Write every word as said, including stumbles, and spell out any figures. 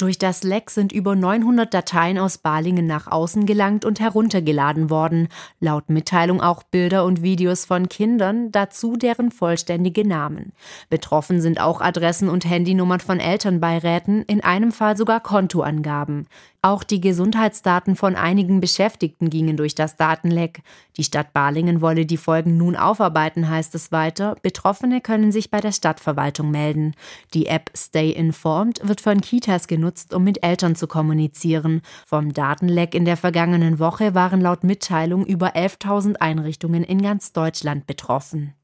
Durch das Leck sind über neunhundert Dateien aus Balingen nach außen gelangt und heruntergeladen worden. Laut Mitteilung auch Bilder und Videos von Kindern, dazu deren vollständige Namen. Betroffen sind auch Adressen und Handynummern von Elternbeiräten, in einem Fall sogar Kontoangaben. Auch die Gesundheitsdaten von einigen Beschäftigten gingen durch das Datenleck. Die Stadt Balingen wolle die Folgen nun aufarbeiten, heißt es weiter. Betroffene können sich bei der Stadtverwaltung melden. Die App Stay Informed wird von Kitas genutzt, um mit Eltern zu kommunizieren. Vom Datenleck in der vergangenen Woche waren laut Mitteilung über elftausend Einrichtungen in ganz Deutschland betroffen.